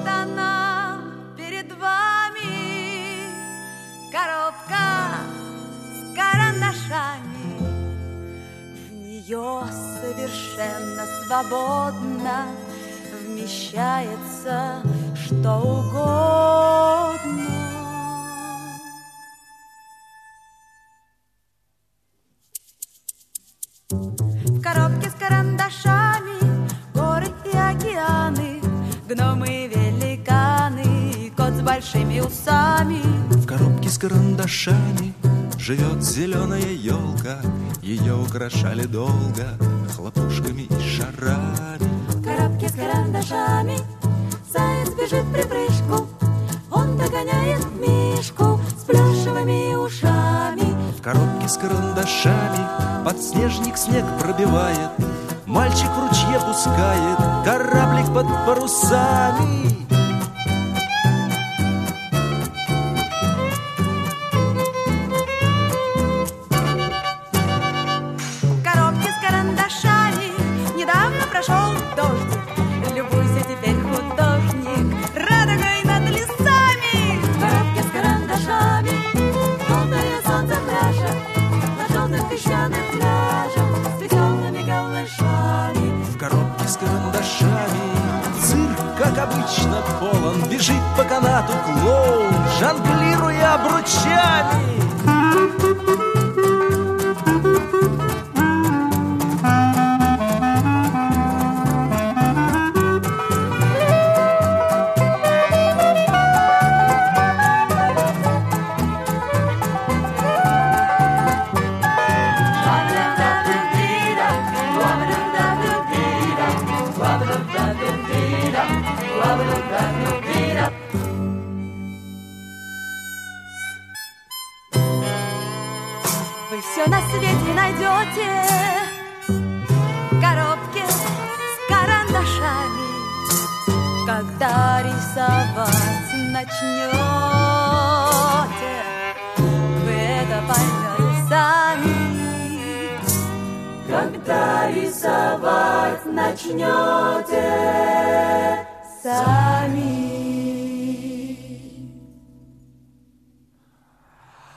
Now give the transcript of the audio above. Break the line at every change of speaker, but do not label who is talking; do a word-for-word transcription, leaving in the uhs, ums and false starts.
Вот она перед вами, коробка с карандашами. В нее совершенно свободно вмещается что угодно. В коробке с карандашами горы и океаны, гномы и великаны, и кот с большими усами.
В коробке с карандашами живет зеленая елка, ее украшали долго хлопушками и шарами.
В коробке с карандашами заяц бежит припрыжку, он догоняет мишку с плюшевыми ушами.
В коробке с карандашами подснежник снег пробивает, мальчик в ручье пускает кораблик под парусами.
В коробке с карандашами недавно прошел дождик, любуйся теперь, художник, радугой над лесами. В коробке с карандашами полное солнце пляшет на желтых песчаных пляжах с веселыми голышами.
В коробке с карандашами цирк, как обычно, полон, бежит по канату клоун, жонглируя обручами.
Вы все на свете найдете в коробке с карандашами, когда рисовать начнете. Вы это поймете сами, когда рисовать начнете сами.